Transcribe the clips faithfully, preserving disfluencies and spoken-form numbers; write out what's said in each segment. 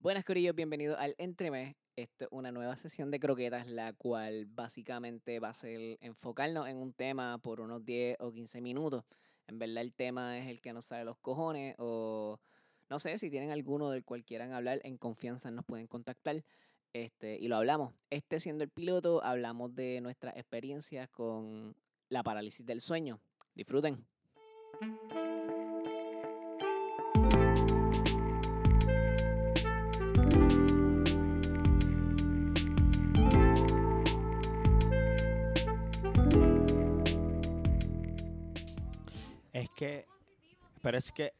Buenas, corillos, bienvenidos al Entremés. Esto es una nueva sesión de croquetas, la cual básicamente va a ser enfocarnos en un tema por unos diez o quince minutos. En verdad el tema es el que nos sale los cojones o no sé, si tienen alguno del cual quieran hablar, en confianza nos pueden contactar este, y lo hablamos. Este siendo el piloto, hablamos de nuestras experiencias con la parálisis del sueño. Disfruten. Es que, pero es que,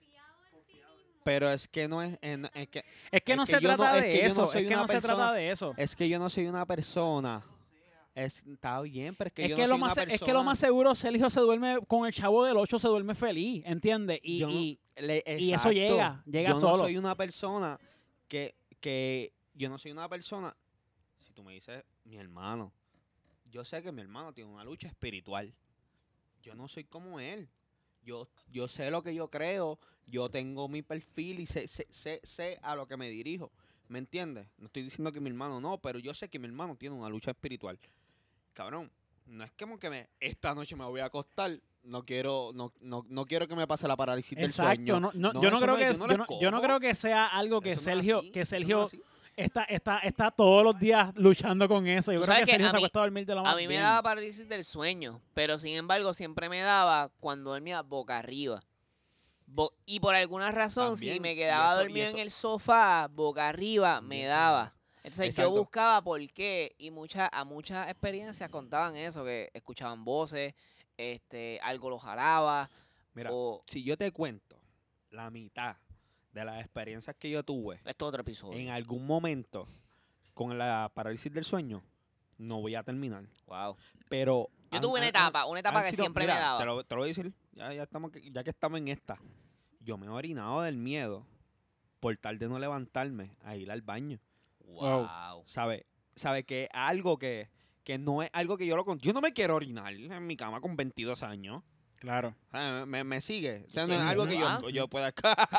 pero es que no es, en- es que, Es que es no que se yo no- trata es que de yo no eso, soy es que una no se persona- trata de eso. es que yo no soy una persona. Es, está bien, pero es que Es yo que, no lo soy más, una es persona. que lo más seguro, Sergio se duerme con el chavo del ocho, se duerme feliz, ¿entiendes? Y, Yo no- y, le- y eso exacto. llega, llega yo solo. no soy una persona que, que, yo no soy una persona, si tú me dices, mi hermano, yo sé que mi hermano tiene una lucha espiritual. Yo no soy como él. Yo, yo sé lo que yo creo, yo tengo mi perfil y sé, sé, sé, sé a lo que me dirijo. ¿Me entiendes? No estoy diciendo que mi hermano no, pero yo sé que mi hermano tiene una lucha espiritual. Cabrón, no es como que me, esta noche me voy a acostar, no quiero, no, no, no quiero que me pase la parálisis del Exacto, sueño. no, no, No, yo no eso creo no que es- es- yo no yo lo no, yo no escojo. creo que sea algo que Eso no es Sergio, así, que eso no es Sergio así. está, está, está todos los días luchando con eso. Yo Tú creo sabes que que Sergio a se mí- acuesta a dormir de lo más A mí me bien. daba parálisis del sueño, pero sin embargo siempre me daba cuando dormía boca arriba. Bo- y por alguna razón, si También, me y quedaba eso- y dormido eso- en el sofá, boca arriba, me También, daba. Entonces yo Exacto. buscaba por qué, y muchas, a muchas experiencias contaban eso, que escuchaban voces, este, algo los jalaba, Mira, o si yo te cuento la mitad de las experiencias que yo tuve esto es otro episodio. en algún momento con la parálisis del sueño, no voy a terminar. Wow. Pero Yo han- tuve una han- etapa, una etapa han que sido- siempre mira, me daba. Te lo, te lo voy a decir, ya, ya, estamos, que- ya que estamos en esta. Yo me he orinado del miedo por tal de no levantarme a ir al baño. Wow. Wow. ¿Sabe? ¿Sabe? Que algo que, que no es algo que yo lo... con- Yo no me quiero orinar en mi cama con veintidós años. Claro. O sea, me, me sigue. O sea, Sí, no es algo que ¿ah? yo, yo pueda...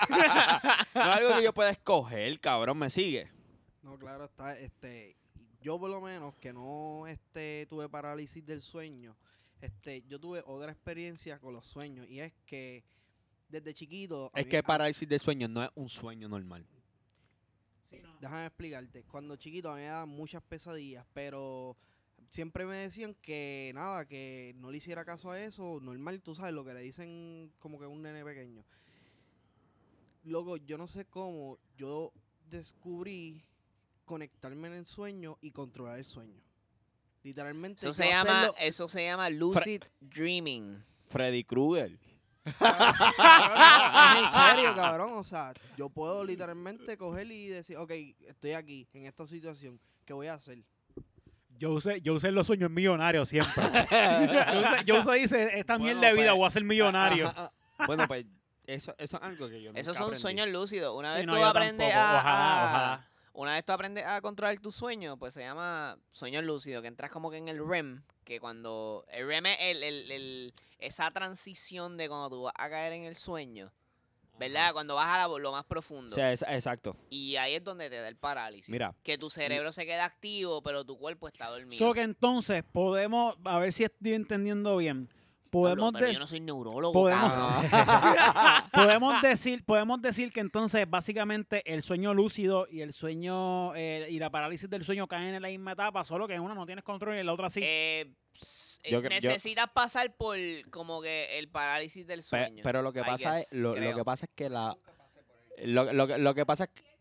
no es algo que yo pueda escoger, cabrón. Me sigue. No, claro, está, este, yo por lo menos que no este, tuve parálisis del sueño, este, yo tuve otra experiencia con los sueños y es que desde chiquito, a Es mí- que a- parálisis del sueño no es un sueño normal. déjame explicarte, cuando chiquito a mí me daban muchas pesadillas, pero siempre me decían que nada, que no le hiciera caso a eso, normal, tú sabes, lo que le dicen como que a un nene pequeño. Luego, yo no sé cómo, yo descubrí conectarme en el sueño y controlar el sueño. Literalmente. Eso yo se llama, hacerlo- eso se llama lucid dreaming. Freddy Krueger. Cabrón, no, es en serio, cabrón. O sea, yo puedo literalmente coger y decir, ok, estoy aquí, en esta situación, ¿qué voy a hacer? Yo usé, yo usé los sueños millonarios siempre. yo, usé, yo usé, dice, esta Bueno, mierda de vida, pues, voy a ser millonario. Ajá, ajá. Bueno, pues eso, eso es algo que yo nunca Esos son aprendí. sueños lúcidos. Una Sí, vez no, tú yo aprendes tampoco. a, Ojalá, a- ojalá. una vez tú aprendes a controlar tu sueño, pues se llama sueño lúcido, que entras como que en el R E M, que cuando el R E M es el, el- el- esa transición de cuando tú vas a caer en el sueño, ¿verdad? Cuando vas a la- lo más profundo. Sí, es- exacto. Y ahí es donde te da el parálisis. Mira. Que tu cerebro se queda activo, pero tu cuerpo está dormido. So que entonces podemos, a ver si estoy entendiendo bien, podemos, Pablo, pero des- yo no soy neurólogo, podemos- cabrón. podemos decir, podemos decir que entonces básicamente el sueño lúcido y el sueño eh, y la parálisis del sueño caen en la misma etapa, solo que en una no tienes control y en la otra sí. Eh, ps- eh, Yo cre- yo- necesitas pasar por como que el parálisis del Pe- sueño. pero lo que I pasa guess, es lo, lo creo. que pasa es que la lo, lo, que- lo que pasa es que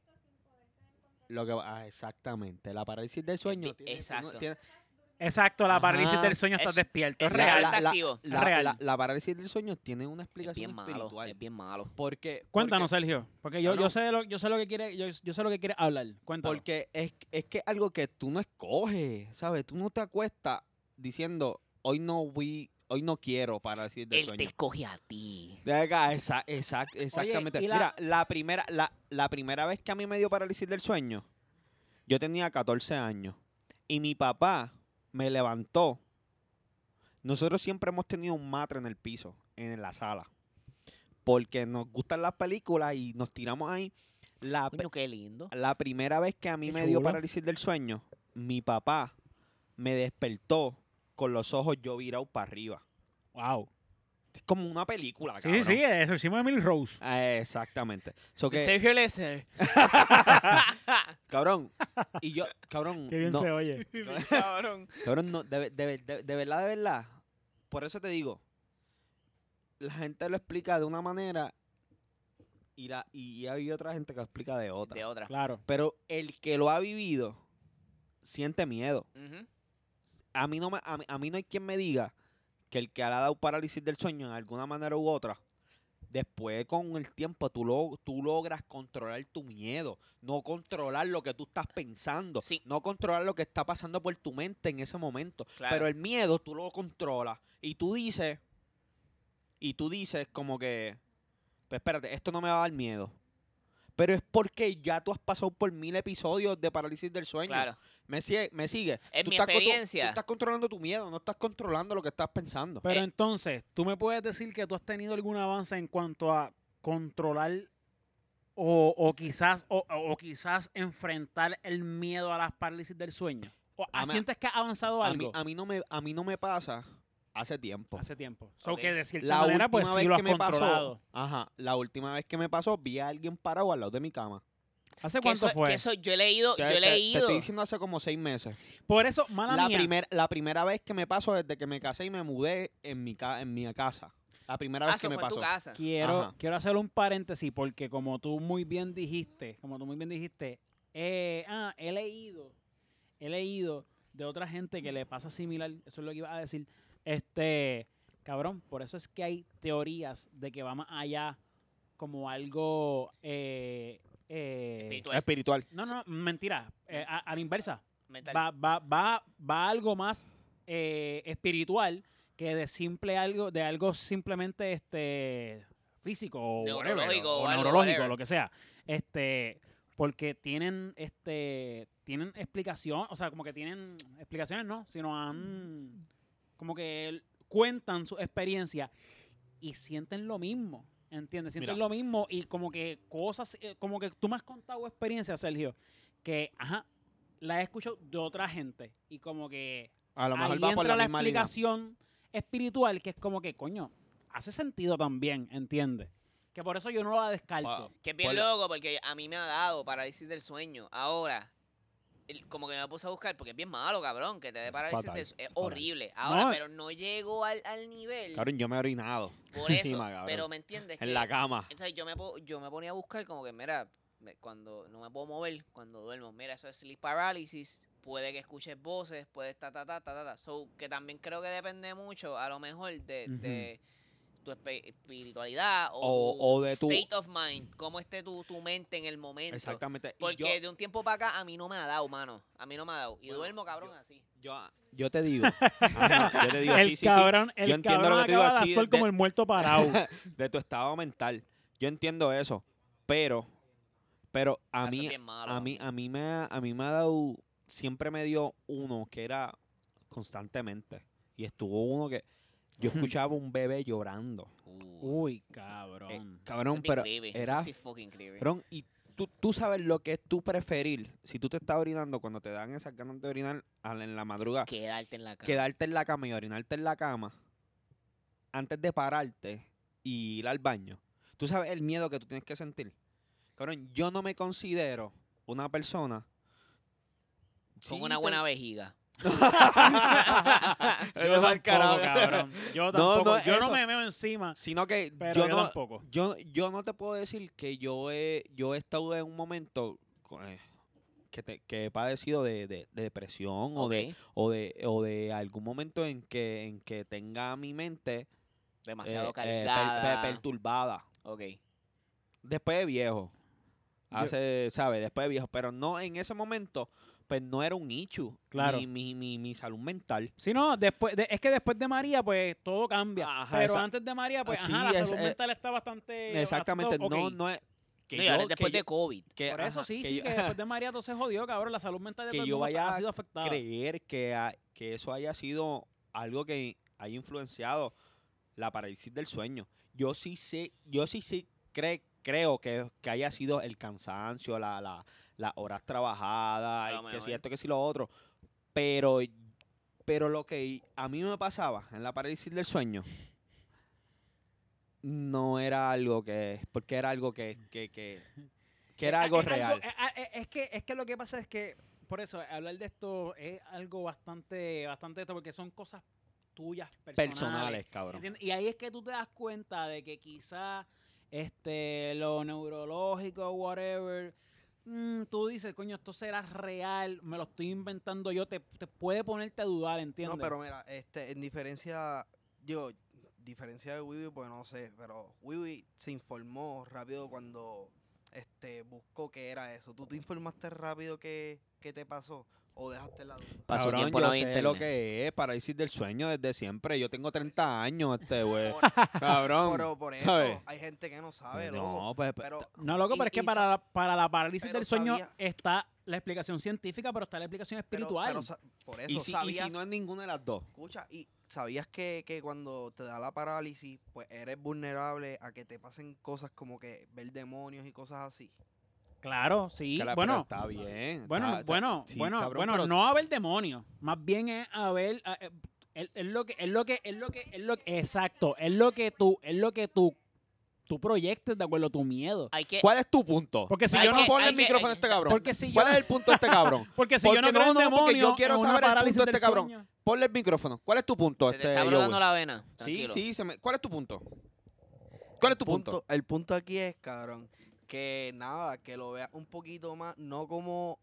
lo que ah, exactamente la parálisis del sueño Bi- tiene- exacto. tiene- Exacto, la parálisis Ajá. del sueño estás Es- despierto. Es es la, real. real. la- la- activo. la- Real. la- la parálisis del sueño tiene una Es explicación bien malo, espiritual es bien malo. porque Cuéntanos, porque, Sergio, porque yo, No, yo no. sé lo, yo sé lo que quiere, yo, yo sé lo que quiere hablar. Cuéntanos. porque es, es que algo que tú no escoges, ¿sabes? Tú no te acuestas diciendo hoy no voy hoy no quiero parálisis del Él te sueño. escoge a ti. Venga, esa- exact- exactamente. y la- Mira, la primera, la, la primera vez que a mí me dio parálisis del sueño, yo tenía catorce años. Y mi papá me levantó. Nosotros siempre hemos tenido un matre en el piso, en la sala. Porque nos gustan las películas y nos tiramos ahí. La, pe- Coño, qué lindo. la primera vez que a mí Qué me dio chulo. parálisis del sueño, mi papá me despertó con los ojos yo virados para arriba. Wow. Es como una película, Sí, cabrón. sí, eso hicimos Emily Rose. Ah, exactamente. So De que, Sergio Lesser. cabrón, y yo, cabrón, Qué bien no, se oye. Cabrón. cabrón, no, de, de, de, de verdad, de verdad. Por eso te digo, la gente lo explica de una manera y, la, y hay otra gente que lo explica de otra. De otra. Claro. Pero el que lo ha vivido siente miedo. Ujú. A mí no me, a mí, a mí no hay quien me diga que el que ha dado parálisis del sueño en alguna manera u otra, después con el tiempo tú, lo, tú logras controlar tu miedo, no controlar lo que tú estás pensando, Sí. no controlar lo que está pasando por tu mente en ese momento. Claro. Pero el miedo tú lo controlas y tú dices, y tú dices como que, pues espérate, esto no me va a dar miedo. Pero es porque ya tú has pasado por mil episodios de parálisis del sueño. Claro. Me sigue, me sigue. En Tú mi estás con tu- experiencia. tú estás controlando tu miedo, no estás controlando lo que estás pensando. Pero Eh. entonces, ¿tú me puedes decir que tú has tenido algún avance en cuanto a controlar o, o quizás o, o quizás enfrentar el miedo a las parálisis del sueño? ¿O A mí- ¿Sientes que has avanzado A mí, algo a mí no me, a mí no me pasa hace tiempo. hace tiempo? So Ok. que de cierta La manera, última pues vez sí lo has que me controlado. pasó, ajá, la última vez que me pasó, vi a alguien parado al lado de mi cama. ¿Hace Que cuánto eso, fue? que eso yo he leído, Te, yo he te- te leído. estoy diciendo hace como seis meses. Por eso, mala La, mía. primer- la primera vez que me pasó desde que me casé y me mudé en mi, ca- en mi casa. La primera Ah, vez eso que me fue en tu pasó. casa. Quiero, Ajá. quiero hacer un paréntesis porque como tú muy bien dijiste, como tú muy bien dijiste, eh, ah, he leído, he leído de otra gente que le pasa similar, eso es lo que iba a decir, este, cabrón, por eso es que hay teorías de que va más allá como algo, eh, eh, Espiritual. Espiritual. no, no, no, mentira, eh, a, a la inversa, Mental. va, va, va, va algo más eh, espiritual que de simple algo, de algo simplemente este físico o whatever, Neurológico o, o algo, neurológico, whatever. lo que sea. Este, porque tienen este tienen explicación, o sea, como que tienen explicaciones, no, sino han como que cuentan su experiencia y sienten lo mismo, ¿entiendes? Sienten Mira. lo mismo y como que cosas, eh, como que tú me has contado experiencias, Sergio, que, ajá, la he escuchado de otra gente y como que A lo mejor ahí va por entra la la misma línea. explicación espiritual que es como que, coño, hace sentido también, ¿entiendes? Que por eso yo no la descarto. Wow. Que es bien Por la- loco porque a mí me ha dado parálisis del sueño. Ahora, el- como que me puse a buscar porque es bien malo, cabrón, que te dé parálisis Fatal, del sueño. Es fatal. horrible. Ahora, No. pero no llego al, al nivel. Cabrón, yo me he orinado. Por eso. encima, cabrón. Pero me entiendes. En que- la cama. Entonces yo me, po- yo me ponía a buscar como que, mira, me- cuando no me puedo mover, cuando duermo, mira, eso es sleep paralysis, puede que escuches voces, puede ta, ta, ta, ta, ta, ta. So, que también creo que depende mucho, a lo mejor, de, Ujú. de tu espe- espiritualidad o, O- tu o de tu- state of mind, cómo esté tu, tu mente en el momento. Exactamente. Y Porque yo, de un tiempo para acá a mí no me ha dado, mano. A mí no me ha dado. Y Bueno, duermo, cabrón, yo- así. yo, yo te digo. Ajá, yo te digo, el sí, sí, sí. cabrón, el Yo entiendo cabrón lo que te digo acaba de así actuar de- como el muerto parado. De tu estado mental. Yo entiendo eso. Pero, pero a Eso es mí, bien malo, a mí, a mí me ha, a mí me ha dado, siempre me dio uno que era constantemente. Y estuvo uno que yo escuchaba un bebé llorando. Uh, Uy, Eh, cabrón. eso cabrón, es bien pero creepy, eso era, sí es fucking creepy. cabrón, y tú, tú sabes lo que es tú preferir, si tú te estás orinando cuando te dan esas ganas de orinar al- en la madrugada, Quedarte en la cama. quedarte en la cama y orinarte en la cama antes de pararte y ir al baño. Tú sabes el miedo que tú tienes que sentir. Cabrón, yo no me considero una persona Con Sí, una te- buena vejiga. Yo Eres mal tampoco, carajo. cabrón. Yo No, tampoco. no, yo no eso- me meo encima, Sino que pero yo yo, no, tampoco. yo, yo no te puedo decir que yo he, yo he estado en un momento co- eh, que, te- que he padecido de, de- de depresión o, de, Ok. o, de, o de algún momento en que, en que tenga mi mente Demasiado eh, eh, per- cargada. per- perturbada. Ok. Después de viejo. Yo- Hace, ¿sabes? Después de viejo. Pero no en ese momento, pues no era un issue. Claro. Mi, mi, mi, mi salud mental. Si no, después de- es que después de María, pues todo cambia. Ajá, pero esa- antes de María, pues sí, ajá, la es- salud eh, mental está bastante. Exactamente. bastante No, ok. no es. Que No, y ahora yo- después que de yo- COVID. que, Por eso ajá, sí, que sí, yo- que después de María todo se jodió, cabrón. La salud mental de que todo el yo mundo vaya ha sido afectada. creer que, ha- que eso haya sido algo que haya influenciado la parálisis del sueño. Yo sí sé, yo sí sí cre- creo que, que haya sido el cansancio, la, la, las horas trabajadas, A lo y que si mejor. esto, que si lo otro. Pero, pero lo que a mí me pasaba en la parálisis del sueño no era algo que, porque era algo que, que, que, que era Es- algo es real. es, es- es que, es que lo que pasa es que, por eso, hablar de esto es algo bastante, bastante esto, porque son cosas tuyas, personales. Personales, cabrón. ¿Entiendes? Y ahí es que tú te das cuenta de que quizá este, lo neurológico, whatever, mm, tú dices, coño, esto será real, me lo estoy inventando yo, te, te puede ponerte a dudar, ¿entiendes? No, pero mira, este, en diferencia, digo, diferencia de Wiwi, pues no sé, pero Wiwi se informó rápido cuando este buscó qué era eso. ¿Tú te informaste rápido qué, qué te pasó o dejaste la duda? Pasó Cabrón, tiempo yo no había sé lo internet. que es parálisis del sueño desde siempre. Yo tengo treinta años, este güey. Por, Cabrón. pero por eso ¿sabes? hay gente que no sabe, No, loco. pues, pues, Pero, No, loco, y- pero es que y para sa- la, para la parálisis pero del sueño sabía- está la explicación científica, pero está la explicación pero- espiritual. pero sa- por eso y, si, y sabías, si no es ninguna de las dos. escucha, y sabías que, que cuando te da la parálisis, pues eres vulnerable a que te pasen cosas como que ver demonios y cosas así. Claro, sí. Cara, pero bueno, está bien. bueno, está- está- bueno, sí, bueno, cabrón, bueno, pero- no a ver demonios, más bien es a ver, a- eh, es, es lo que, es lo que, es lo que, es lo que, exacto, es lo que tú, es lo que tú, tú proyectes de acuerdo a tu miedo. Hay que, ¿Cuál es tu punto? Porque si Hay yo que- no, Ponle hay el que- micrófono a hay- este cabrón. porque si yo, ¿Cuál es el punto de este cabrón? porque si yo porque no creo no, en no, porque yo demonios, quiero en una saber el parálisis punto de del este cabrón. sueño. Ponle el micrófono. ¿Cuál es tu punto, se te este está brotando Joey? la vena. Sí, Tranquilo. sí. Se me... ¿Cuál es tu punto? ¿Cuál es tu punto? El punto aquí es, cabrón, que nada, que lo veas un poquito más, no como,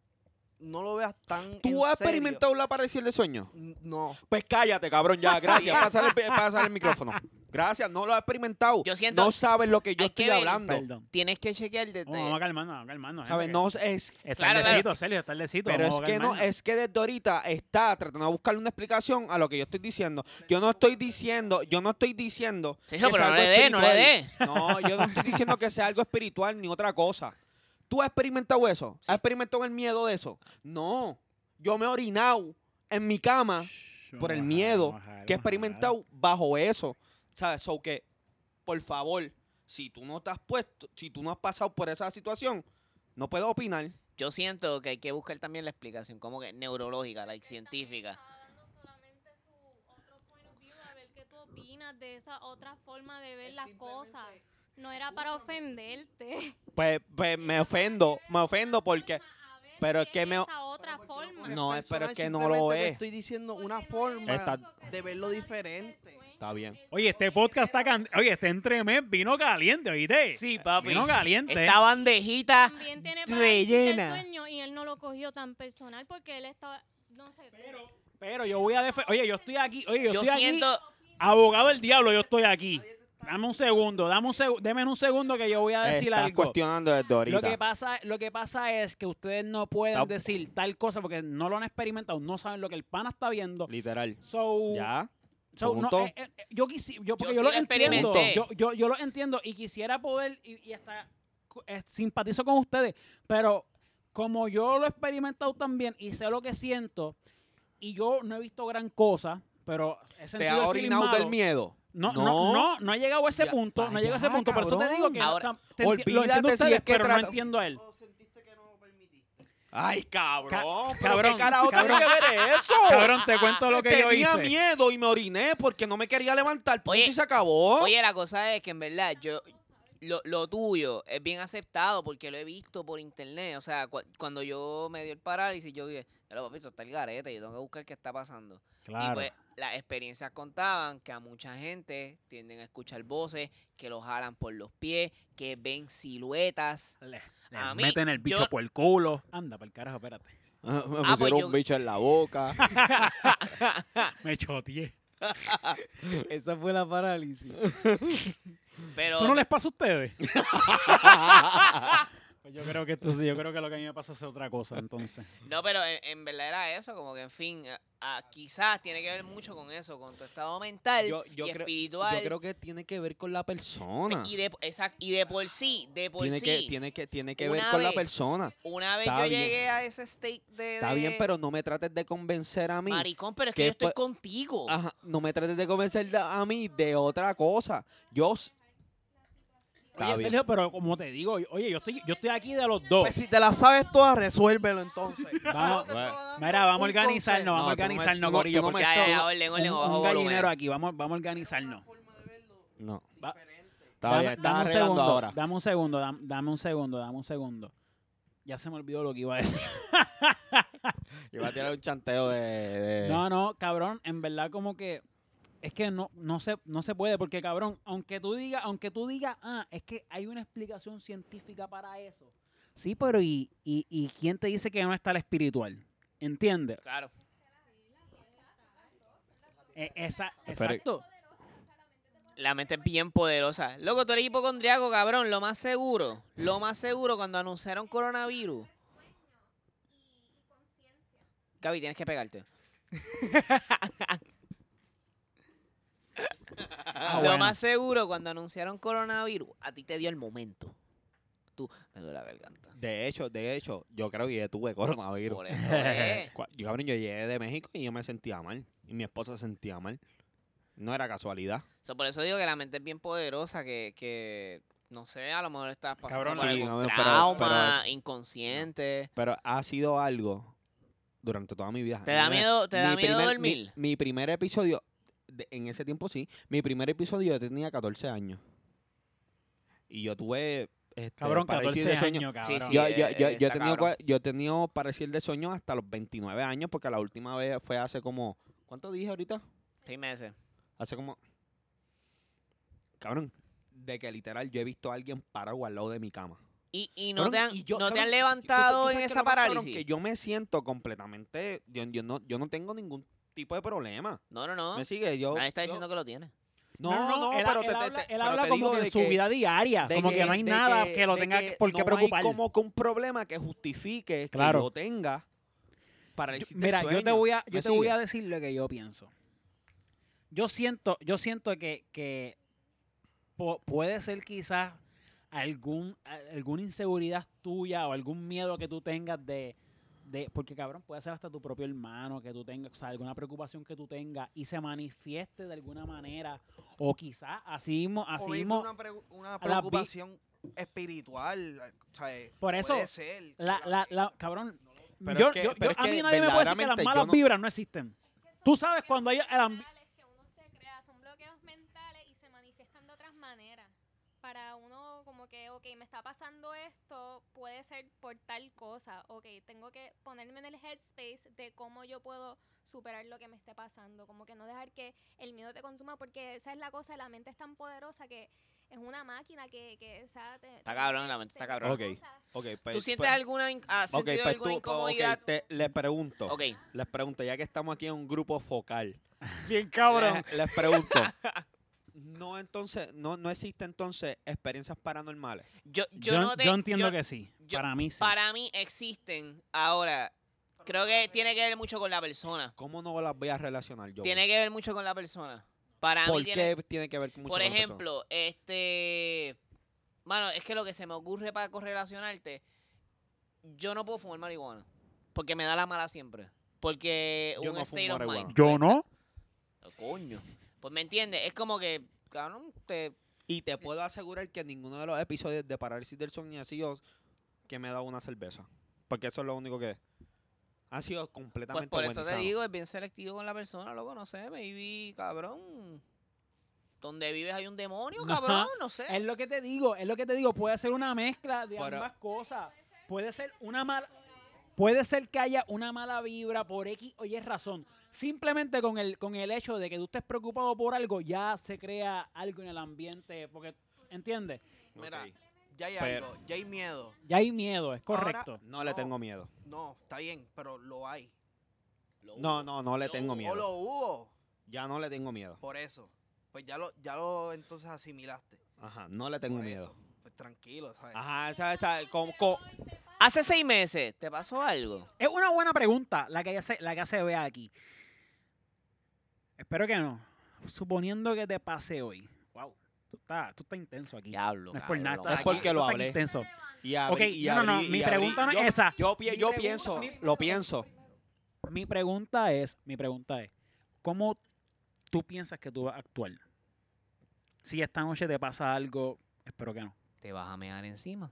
no lo veas tan en ¿Tú has serio. experimentado la parálisis del sueño? N- No. Pues cállate, cabrón, ya. Gracias. Pásale, el- pásale el micrófono. Gracias. No lo has experimentado. Yo siento- No sabes lo que yo hay que estoy ver, hablando. Perdón. Tienes que chequear desde... Oh, vamos a calmarnos, vamos a calmarnos. ¿Sabes? gente, No es... que- Está Claro, el claro. decito, Sergio, está el decito. Pero vamos es a que no, calmarnos. es que desde ahorita está tratando de buscarle una explicación a lo que yo estoy diciendo. Yo no estoy diciendo, yo no estoy diciendo. Sergio, que pero sea no algo le dé, no le espiritual. dé. No, yo no estoy diciendo que sea algo espiritual ni otra cosa. ¿Tú has experimentado eso? Sí. ¿Has experimentado el miedo de eso? No. Yo me he orinado en mi cama Shh, por el vamos a miedo bajar, vamos a que he bajar. experimentado bajo eso. ¿Sabes? So que, por favor, si tú no te has puesto, si tú no has pasado por esa situación, no puedo opinar. Yo siento que hay que buscar también la explicación como que neurológica, like científica. Estaba dando solamente su otro point of view, a ver qué tú opinas de esa otra forma de ver las cosas. No era para ofenderte. Pues, pues me ofendo, me ofendo porque... A ver pero es qué que me- esa otra forma. No, es- pero es personal, que no simplemente lo te es. estoy diciendo una Porque no es forma Está- de verlo diferente. Está bien. Oye, este podcast está can... Oye, este entremés vino caliente, ¿oíste? Sí, papi. Vino caliente. Esta bandejita También tiene parálisis del rellena. sueño y él no lo cogió tan personal porque él estaba, no sé. Pero, pero yo voy a defender. Oye, yo estoy aquí. Oye, yo, Yo estoy siento... aquí. Abogado del diablo, yo estoy aquí. Dame un segundo, dame un seg deme un segundo que yo voy a decir Estás algo. cuestionando desde ahorita. Lo que pasa, lo que pasa es que ustedes no pueden Está- decir tal cosa porque no lo han experimentado, no saben lo que el pana está viendo. Literal. So, ¿Ya? so, no, punto. eh, eh, yo quisi- yo porque Yo yo, sí lo lo entiendo. experimenté. Yo, yo, yo lo entiendo y quisiera poder y, y hasta co- eh, simpatizo con ustedes, pero como yo lo he experimentado también y sé lo que siento y yo no he visto gran cosa, pero he ¿Te sentido ha el feeling orinado del malo. miedo? No, no, no, no he llegado a ese Ya, punto, no he llegado a ese ya, punto, por eso te digo que cabrón. no, te enti- lo entiendo Olvídate si ustedes, es que pero no trata- entiendo a él. ¿O sentiste que no lo permitiste? Ay, cabrón. Ca- ¿Pero cabrón, qué carajo cabrón. tiene que ver eso? Cabrón, te cuento lo que yo Tenía hice. miedo y me oriné porque no me quería levantar. Punto Oye, y se acabó. Oye, la cosa es que en verdad yo lo, lo tuyo es bien aceptado porque lo he visto por internet. O sea, cu- cuando yo me dio el parálisis, yo dije, ya lo papito, está el garete, yo tengo que buscar qué está pasando. Y pues las experiencias contaban que a mucha gente tienden a escuchar voces, que los jalan por los pies, que ven siluetas. Le, le A mí, meten el bicho yo- por el culo. Anda, para el carajo, espérate. me Ah, pues pusieron yo- un bicho en la boca. Me choteé. Esa fue la parálisis. Pero ¿Eso no les pasa a ustedes? Pues yo creo que esto sí, yo creo que lo que a mí me pasa es otra cosa, entonces. no, pero en, en verdad era eso, como que en fin, a- a- quizás tiene que ver mucho con eso, con tu estado mental yo, yo y creo, espiritual. yo creo que tiene que ver con la persona. y de, exact- y de por sí, de por Tiene sí. que, tiene que, tiene que ver Una con la vez- persona. Una vez Está yo bien. llegué a ese state de. Está de- bien, pero no me trates de convencer a mí. Maricón, pero es que que yo estoy fue- contigo. Ajá, no me trates de convencer de- a mí de otra cosa. Yo, s- Está Oye, bien. Sergio, pero como te digo, oye, yo estoy, yo estoy aquí de los dos. Pues si te la sabes todas, resuélvelo entonces. Vamos, Yo te bueno. estaba dando Mira, vamos a un organizarnos, consejo. vamos a No, tú no me- organizarnos, tú no- Corillo, tú no me porque Ya, esto- ya, orden, orden, un, bajo un volumen. gallinero aquí, vamos, vamos a organizarnos. No. Va- Está dame, bien, está dame un arreglando segundo, ahora. dame un segundo, dam- dame un segundo, dame un segundo. Ya se me olvidó lo que iba a decir. Iba a tirar un chanteo de... de- No, no, cabrón, en verdad como que es que no, no se, no se puede, porque cabrón, aunque tú digas, aunque tú digas, ah, es que hay una explicación científica para eso. Sí, pero ¿y, y, y quién te dice que no está el espiritual? ¿Entiendes? Claro. Eh, esa, Pero- exacto. La mente es bien poderosa. Loco, tú eres hipocondriaco, cabrón. Lo más seguro, lo más seguro cuando anunciaron coronavirus. Gaby, tienes que pegarte. Ah, Lo bueno. más seguro cuando anunciaron coronavirus, a ti te dio el momento. Tú, me duele la garganta. De hecho, de hecho, yo creo que yo tuve coronavirus. Por eso es. Cua- Yo, cabrón, yo llegué de México y yo me sentía mal. Y mi esposa se sentía mal. No era casualidad. So, por eso digo que la mente es bien poderosa, que, que no sé, a lo mejor estás pasando Cabrón, por sí, algún cabrón, pero- trauma, pero- inconsciente. Pero ha sido algo durante toda mi vida. ¿Te da Mi- miedo, te da mi miedo primer- dormir? Mi, mi primer episodio, de- en ese tiempo sí, mi primer episodio yo tenía catorce años. Y yo tuve este, Cabrón, parálisis catorce de sueño. años, cabrón. Sí, sí. Yo, eh, yo, yo, eh, yo he está tenido, cabrón. cua- yo he tenido parálisis de sueño hasta los veintinueve años, porque la última vez fue hace como, ¿cuánto dije ahorita? Seis meses. Hace como, cabrón, de que literal yo he visto a alguien parado al lado de mi cama. Y, y no, Cabrón, te han, y yo- no te cabrón, han tú- tú- levantado tú en sabes que esa lo más cabrón, parálisis. que yo me siento completamente, yo, yo no, yo no tengo ningún tipo de problema. No, no, no. ¿Me sigue? Yo, Nadie está yo- diciendo que lo tiene. no, no, él, pero él te, te- habla, te- él pero habla te como digo que de en su vida diaria, de como que, no hay de nada que, lo de tenga que por qué no preocupar. hay como que un problema que justifique Claro. que yo tenga para Yo- mira, yo te voy a, yo te voy a decir lo que yo pienso. Yo siento, yo siento que, que po- puede ser quizás algún, a- alguna inseguridad tuya o algún miedo que tú tengas de, de, porque cabrón, puede ser hasta tu propio hermano que tú tengas, o sea, alguna preocupación que tú tengas y se manifieste de alguna manera, o quizás así mismo, así O maybe mismo, una, pregu- una la vi- preocupación espiritual. O sea, eh, Por eso, puede ser. la, la, la, cabrón, Pero yo, es que- yo- pero yo- es a mí que nadie me puede decir que las verdaderamente yo malas no- vibras no existen. Tú sabes cuando hay el ambi- mentales que uno se crea, son bloqueos mentales y se manifiestan de otras maneras. Para uno como que, ok, me está pasando esto, puede ser por tal cosa. Ok, tengo que ponerme en el headspace de cómo yo puedo superar lo que me esté pasando. Como que no dejar que el miedo te consuma, porque esa es la cosa, la mente es tan poderosa que es una máquina que, que o sea, te, Está te cabrón, mete- la mente está te mete cabrón. Ok. cosas. Ok, pues, ¿Tú sientes pues- alguna, in- has ok, sentido pues alguna tú- pues, ok, incomodidad? te- les pregunto, Ok. les pregunto, ya que estamos aquí en un grupo focal, Bien les, les pregunto, no entonces, no, no existe entonces experiencias paranormales. Yo, yo, Yo, no te- yo entiendo yo- que sí. yo- para mí sí. Para mí existen. Ahora, creo que tiene que ver mucho con la persona. ¿Cómo no las voy a relacionar yo? Tiene que ver mucho con la persona. Para ¿Por mí qué tiene, tiene, que ver mucho por con la persona? ejemplo, este, mano, es que lo que se me ocurre para correlacionarte, yo no puedo fumar marihuana, porque me da la mala siempre, porque Yo un no state fumo of marihuana. mind. Yo pues, no. ah, Coño. Pues me entiendes, es como que, cabrón, te, Y te puedo asegurar que ninguno de los episodios de parálisis del sueño ha sido que me he dado una cerveza. Porque eso es lo único que ha sido pues completamente por bueno eso y te sano. digo, es bien selectivo con la persona, loco, no sé, maybe, cabrón. Donde vives hay un demonio, Ajá. cabrón, no sé. Es lo que te digo, es lo que te digo. Puede ser una mezcla de Pero- ambas cosas. Puede ser una mala. Puede ser que haya una mala vibra por X o Y razón. Simplemente con el, con el hecho de que tú estés preocupado por algo, ya se crea algo en el ambiente. Porque, ¿entiendes? Mira, Ok. ya hay Pero- algo, ya hay miedo. Ya hay miedo, es Ahora- correcto. No le No. tengo miedo. No, está bien, pero lo hay. No, no, no le tengo O miedo. lo hubo, Ya no le tengo miedo. por eso. Pues ya lo, ya lo entonces asimilaste. Ajá, no le tengo Por miedo. eso. Pues tranquilo, ¿sabes? Ajá, ¿sabes? ¿sabes? Como- co- Hace seis meses, ¿te pasó algo? Es una buena pregunta la que hace, la que hace Bea aquí. Espero que no. Suponiendo que te pase hoy. Wow, tú estás, tú estás intenso aquí. Diablo, No es por nada. cabrón, estás Es porque aquí, tú lo estás hablé. intenso. y abrí- Ok, y no, no, no, abrí- mi y pregunta no abrí- es yo- esa. Yo, pi- Mi yo pregunta- pienso, mi- lo pienso. Mi pregunta es, mi pregunta es, ¿cómo tú piensas que tú vas a actuar? Si esta noche te pasa algo, espero que no, te vas a mear encima.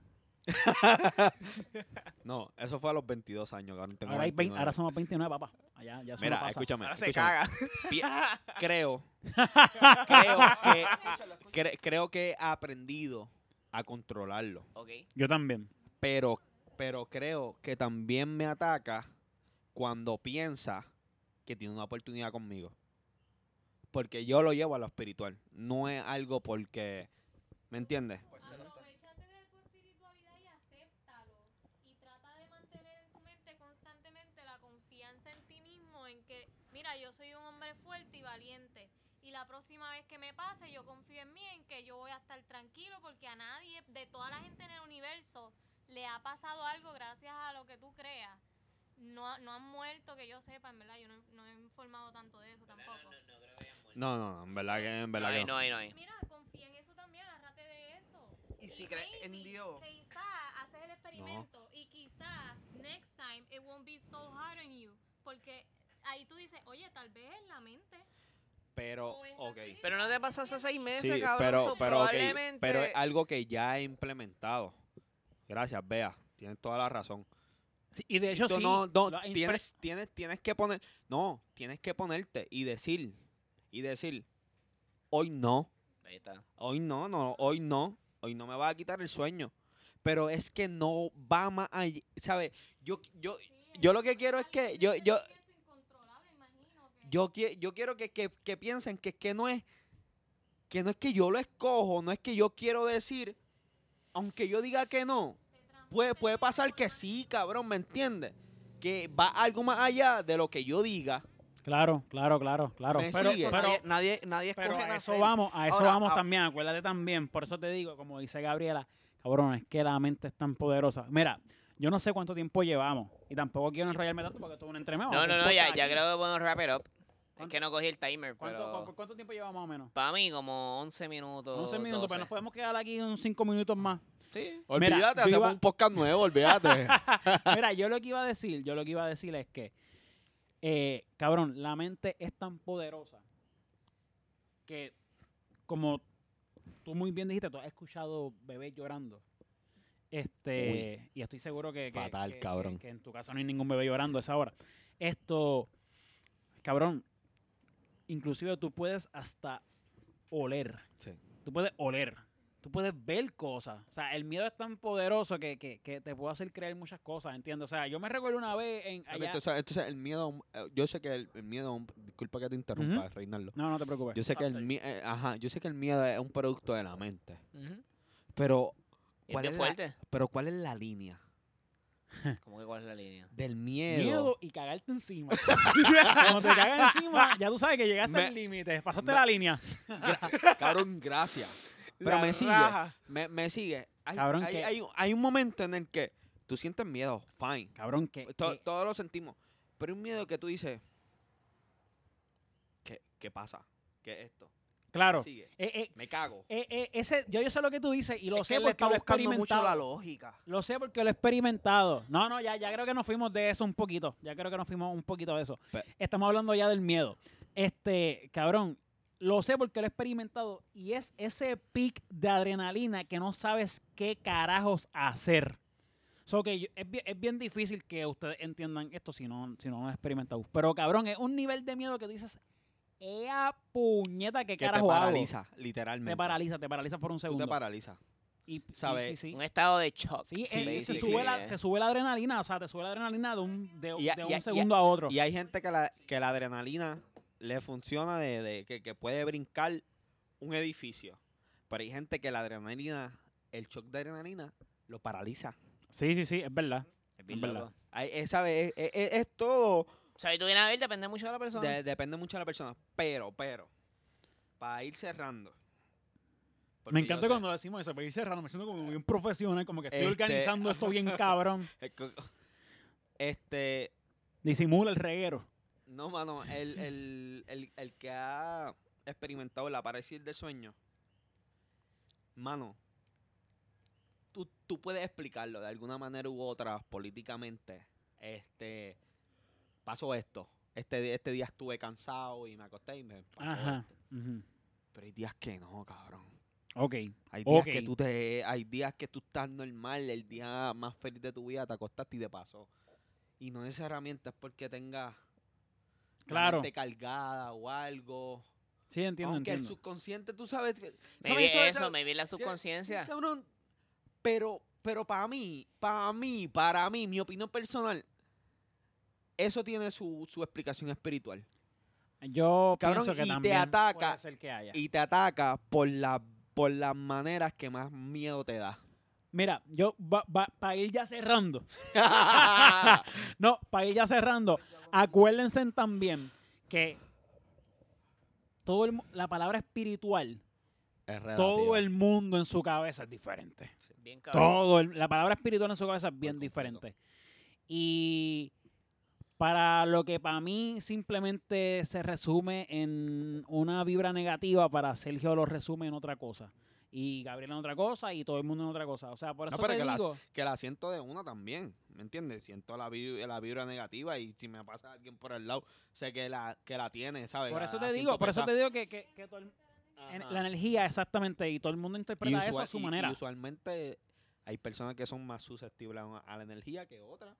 No, eso fue a los veintidós años, cabrón. Tengo Ahora, hay veinte, veintinueve. ahora somos veintinueve, papá. Allá, ya eso Mira, no pasa. escúchame. Ahora se escúchame. caga. Pi- creo, creo que, cre- creo que he aprendido a controlarlo. Ok. Yo también. Pero, pero creo que también me ataca cuando piensa que tiene una oportunidad conmigo. Porque yo lo llevo a lo espiritual. No es algo porque, ¿me entiendes? Aprovechate de tu espiritualidad y acéptalo. Y trata de mantener en tu mente constantemente la confianza en ti mismo, en que, mira, yo soy un hombre fuerte y valiente. Y la próxima vez que me pase, yo confío en mí, en que yo voy a estar tranquilo, porque a nadie, de toda la gente en el universo, le ha pasado algo gracias a lo que tú creas. No, no han muerto, que yo sepa, en verdad, yo no, no he informado tanto de eso tampoco. No, no, no, en verdad que, en verdad No que hay, no. no hay, no hay. Mira, confía en eso también, agárrate de eso. Y si crees en maybe, Dios. Quizá haces el experimento y quizá next time it won't be so hard on you. Porque ahí tú dices, oye, tal vez es la mente. Pero, o es la ok. espiritualidad. Pero no te pasas hace seis meses, Sí, cabrón. pero, so pero, ok, probablemente... pero es algo que ya he implementado. Gracias, Bea. Tienes toda la razón. Sí, y de hecho, Tú sí. no, no, lo impre- tienes, tienes, tienes que poner, no, tienes que ponerte y decir, y decir, hoy no, Ahí está. hoy no, no, hoy no, hoy no me va a quitar el sueño. Pero es que no va más allá, ¿sabes? Yo, yo, Sí, yo lo que quiero es que, yo, yo, sentimiento incontrolable, imagino que- yo, qui- yo quiero que, que, que piensen que, que no es, que no es que yo lo escojo, no es que yo quiero decir, aunque yo diga que no, te transmite puede, puede miedo pasar por que más- sí, cabrón, ¿me entiendes? Que va algo más allá de lo que yo diga. Claro, claro, claro, claro. Me Pero, sigue. pero, nadie, nadie, nadie escoge pero a eso nacer. vamos, a eso Ahora, vamos a- también. Acuérdate también. Por eso te digo, como dice Gabriela, cabrón, es que la mente es tan poderosa. Mira, yo no sé cuánto tiempo llevamos. Y tampoco quiero enrollarme tanto porque esto es un entremeo. No, no, no, ya, ya creo que podemos wrap it up. Es ¿Cuánto- que no cogí el timer, ¿Cuánto, pero... cu- ¿Cuánto tiempo llevamos más o menos? Para mí, como once minutos. once minutos, pero doce. nos podemos quedar aquí unos cinco minutos más. Sí. Mira, Olvídate, yo hacemos iba- un podcast nuevo, olvídate. Mira, yo lo que iba a decir, yo lo que iba a decir es que, eh, cabrón, la mente es tan poderosa que, como tú muy bien dijiste, tú has escuchado bebés llorando. Este, y estoy seguro que, que- Fatal, que- cabrón. que- que en tu casa no hay ningún bebé llorando a esa hora. Esto, cabrón, inclusive tú puedes hasta oler. Sí. Tú puedes oler. Tú puedes ver cosas. O sea, el miedo es tan poderoso que, que, que te puede hacer creer muchas cosas, ¿entiendes? O sea, yo me recuerdo una vez en allá... Entonces, entonces, el miedo, eh, yo sé que el, el miedo, disculpa que te interrumpa, Reinaldo. No, no te preocupes. Yo sé que el After. miedo, ajá, yo sé que el miedo es un producto de la mente. Ujú. Pero, Es ¿cuál bien es la, fuerte. pero ¿cuál es la línea ¿Cómo que cuál es la línea? del miedo? Miedo y cagarte encima. Cuando te cagas encima, ya tú sabes que llegaste Me- al límite, pasaste me- la línea. Cabrón, gracias. Pero La me sigue, raja. me, me sigue. Hay, Cabrón, hay, que- hay, hay un momento en el que tú sientes miedo, fine. Cabrón, que... To- que- Todos lo sentimos. Pero hay un miedo que tú dices, ¿qué, qué pasa? ¿Qué es esto? claro. Sigue. Eh, eh, Me cago. eh, eh, ese, yo, yo sé lo que tú dices y lo es que sé él le porque está lo he buscando mucho experimentado. la lógica. Lo sé porque lo he experimentado. No, no, ya, ya creo que nos fuimos de eso un poquito. Ya creo que nos fuimos un poquito de eso. Pe- Estamos hablando ya del miedo. Este, cabrón, lo sé porque lo he experimentado y es ese pic de adrenalina que no sabes qué carajos hacer. So que yo- es, bien, es bien difícil que ustedes entiendan esto si no, si no lo han experimentado. Pero cabrón, es un nivel de miedo que tú dices, ¡ea puñeta, qué Que te carajo hago! paraliza, literalmente. Te paraliza, te paraliza por un Tú segundo. te paralizas. Y, sí, ¿sabes? sí, sí. Un estado de shock. Sí, Sí, eh, sí, te, sí. sube la, te sube la adrenalina, o sea, te sube la adrenalina de un, de, Y a- de y un a- y a- segundo a otro. Y hay gente que la, que la adrenalina le funciona de, de que, que puede brincar un edificio. Pero hay gente que la adrenalina, el shock de adrenalina, lo paraliza. Sí, sí, sí, es verdad. Es bien Es verdad. loco. Hay- es, ¿sabe? Es, es- es todo. O sea, y tú vienes a ver, depende mucho de la persona. de- depende mucho de la persona. Pero, pero, para ir cerrando. porque Me yo encanta sé- cuando decimos eso, pero ir cerrando, me siento como bien profesional, como que estoy Este- organizando esto bien cabrón. Este. Disimula el reguero. No, mano, el, el, el, el que ha experimentado la parálisis del sueño, mano, tú, tú puedes explicarlo de alguna manera u otra políticamente. Este, pasó esto. Este, este día estuve cansado y me acosté y me pasó Ajá. esto. Ujú. Pero hay días que no, cabrón. Ok. Hay días Ok. que tú te, hay días que tú estás normal, el día más feliz de tu vida, te acostaste y te pasó. Y no necesariamente es porque tengas la Claro. mente cargada o algo. Sí, entiendo, Aunque el entiendo. subconsciente, tú sabes que... Maybe ¿sabes? eso, Todo- maybe la Sí, subconsciencia. sí, cabrón. Pero, pero para mí, para mí, para mí, mi opinión personal, eso tiene su, su explicación espiritual. Yo Cabrón, pienso que y te también ataca, puede ser que haya. Y te ataca por, la, por las maneras que más miedo te da. Mira, yo para ir ya cerrando. No, para ir ya cerrando. Acuérdense también que todo el mu- la palabra espiritual, Es todo relativa. el mundo en su cabeza es diferente. Bien cabrón. Todo el- la palabra espiritual en su cabeza es bien completo. diferente. Y para lo que para mí simplemente se resume en una vibra negativa, para Sergio lo resume en otra cosa. Y Gabriel en otra cosa y todo el mundo en otra cosa. O sea, por No, eso pero te que la- digo... Que la siento de una también, ¿me entiendes? Siento la, vi- la vibra negativa y si me pasa alguien por el lado, sé que la, que la tiene, ¿sabes? Por La- eso la te siento digo, por eso pesada. te digo que, que, que todo el- en- Ajá. la energía exactamente, y todo el mundo Y interpreta eso usual- a su y- manera. y usualmente hay personas que son más susceptibles a, una- a la energía que otras.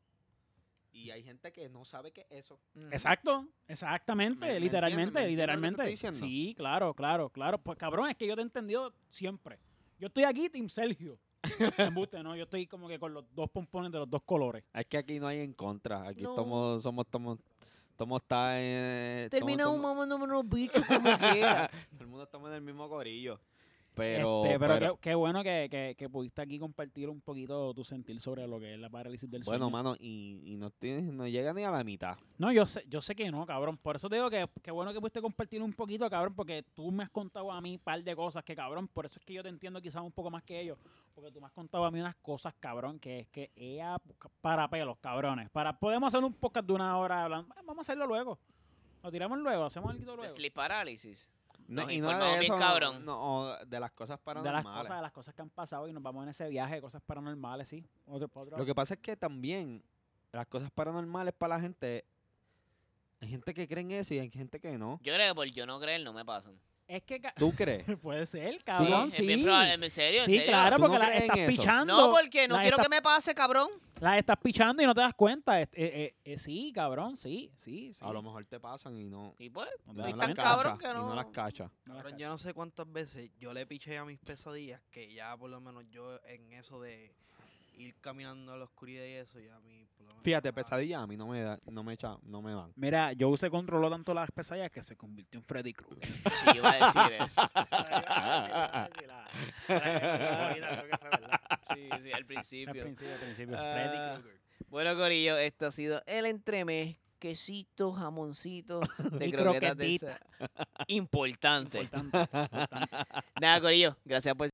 Y hay gente que no sabe qué es eso. Ujú. Exacto, exactamente, ¿Me- me literalmente, entiendes? ¿Me entiendes lo que te literalmente. estoy diciendo? Sí, claro, claro, claro. Pues cabrón, es que yo te he entendido siempre. Yo estoy aquí, Team Sergio. Embuste, ¿no? Yo estoy como que con los dos pompones de los dos colores. Es que aquí no hay en contra. Aquí No. somos, somos, somos, somos, está en... Termina somos- un somos- mamá unos bichos como quiera. Todo el mundo estamos en el mismo corillo. Pero, Este, pero pero- qué, qué bueno que, que, que pudiste aquí compartir un poquito tu sentir sobre lo que es la parálisis del bueno, sueño. mano, y, y no, tienes, no llega ni a la mitad. No, yo sé, yo sé que no, cabrón. Por eso te digo que qué bueno que pudiste compartir un poquito, cabrón, porque tú me has contado a mí un par de cosas que, cabrón, por eso es que yo te entiendo quizás un poco más que ellos. Porque tú me has contado a mí unas cosas, cabrón, que es que ella para pelos, cabrones. Para, podemos hacer un podcast de una hora hablando. Eh, vamos a hacerlo luego. Lo tiramos luego, hacemos algo De luego. sleep parálisis. No, Nos y no informamos de bien eso, cabrón. no, o de las cosas De las paranormales. cosas, de las cosas que han pasado y nos vamos en ese viaje de cosas paranormales, sí. Otro, otro- Lo que pasa es que también las cosas paranormales para la gente, hay gente que cree en eso y hay gente que no. Yo creo que por yo no creer no me pasan. Es que ca- ¿Tú crees? puede ser, cabrón, es sí. bien probable, en serio, en Sí, serio. claro, ¿Tú no porque las crees en estás eso? pichando. No, porque no las quiero estás- que me pase, cabrón. Las estás pichando y no te das cuenta. Es- eh, eh, eh, sí, cabrón, sí, sí, sí. A lo mejor te pasan y no, Y pues, No te y das es no tan las cuenta. cabrón cachas, que y no no. las cachas. No las Cabrón, cachas. yo no sé cuántas veces yo le piché a mis pesadillas que ya por lo menos yo en eso de ir caminando a la oscuridad y eso, ya a mí por lo menos Fíjate, no me da. pesadillas a mí no me da, no me echa, no me van. Mira, yo se controló tanto las pesadillas que se convirtió en Freddy Krueger. Sí, yo iba a decir eso. Sí, sí, al Al principio. principio, al principio. Ah. Freddy Krueger. Bueno, Corillo, esto ha sido el entremés, quesito, jamoncito de Y croquetas de croquetita. esa- Importante. Importante, importante. Nada, Corillo, gracias por